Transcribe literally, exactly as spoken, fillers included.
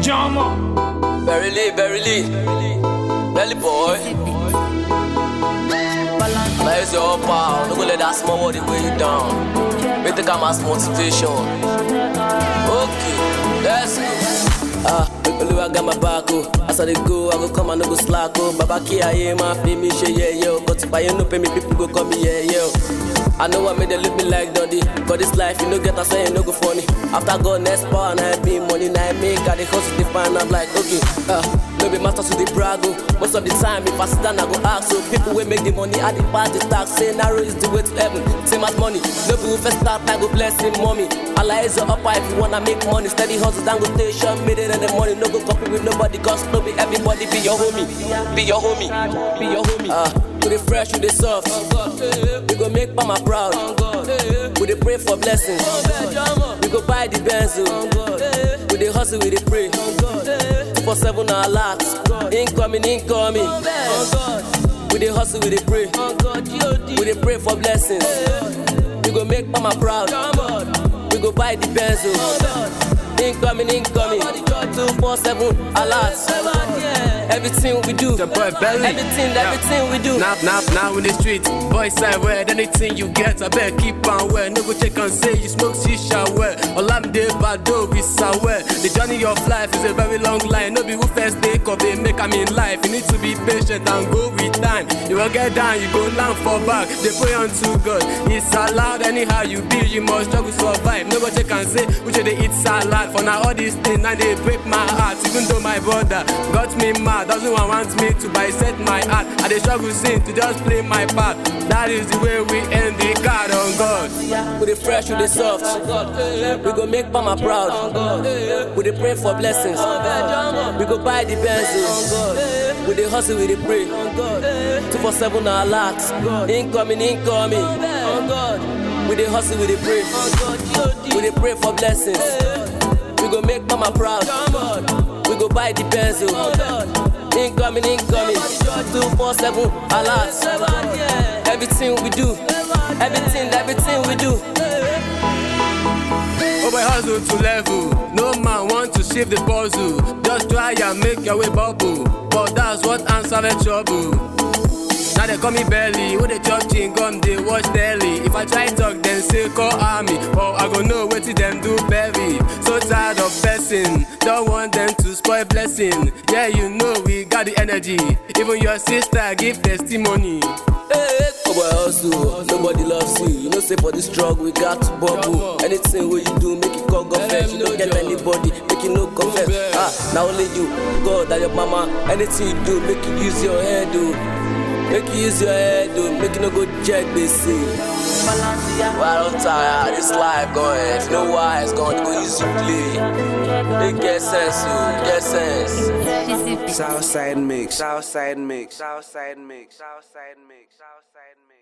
Jama. Verily, verily, belly boy. Where's your power? Don't go let that small body weigh you down. Make the come as motivation. Okay, let's go. Ah, only I got my back, oh. As I go, I go come and no go slack, oh. Baba Kia, yeah, my fame, she, yeah, yeah. But if I ain't no pay me, people go call me, yeah, yeah. I know I made them look me like Dundee. Cause this life, you know, get us saying no go funny. After God, next power, and I be money, now I make, I the hustle, they find, I'm like, okay, ah. Uh, no be master to the brag, oh. Most of the time, if I sit down, I go ask, so people will make the money, I the pass the tax, say narrow is the way to heaven, same as money. No be first start, I go bless him, mommy. Allah is your upper if you wanna make money. Steady hustle, down go station, made it in the money. No go copy with nobody, cause no be everybody be your homie. Be your homie, be your homie. Ah, uh, with the fresh, with the soft. We go make mama proud. We dey pray for blessings. We go buy the Benz. We dey hustle, we dey pray. two four seven our lats. Incoming, incoming. We dey hustle, we dey pray. We dey pray for blessings. We go make mama proud. We go buy the Benz. Incoming, incoming. two four seven alerts. Everything we do, the boy belly. Everything, yeah. Everything we do. Now, now, now in the street, boys side where anything you get, I better keep on well. No go check and say you smoke shisha well. All I'm there, bad dog is well. The journey of life is a very long line. No be who first day of they make I mean life. You need to be patient and go with time. You will get down, you go land for back. They pray unto God. It's allowed anyhow you be, you must struggle survive. No go check and say which they eat salad. For now all these things and they break my heart. Even though my brother got me mad, doesn't want me to bisect my heart. I dey struggle sin to just play my part. That is the way we end the card on God. We dey fresh, we dey soft. We go make mama proud. We dey pray for blessings. We go buy the Benz. We dey hustle, we dey pray. two four seven our locks. Incoming, incoming. We dey hustle, we dey pray. We dey pray for blessings. We go make mama proud. We go buy the Benz. Incoming, incoming. two four seven alerts. Everything we do. Everything, everything we do. Over hustle to level. No man want to shift the puzzle. Just try and make your way bubble. But that's what answer the trouble. Now they call me belly, who they chop chin gum, they watch daily. If I try talk, then say call army. Or I go know what to them do berry. So tired of person, don't want them to spoil blessing. Yeah, you know we got the energy. Even your sister give testimony. Hey, oh boy, hustle, nobody loves you. You know, say for the struggle, we got to bubble. Anything what you do, make it call God first. You don't get anybody, make it no confess. Ah, now only you, God, that your mama. Anything you do, make you use your head, do. Make you use your head, do. Make you no go check, they say. Well, I don't tire, this life going. If you know why it's going, go use your play. It get sense, you get sense. Southside mix, Southside mix, Southside mix, Southside mix, Southside mix.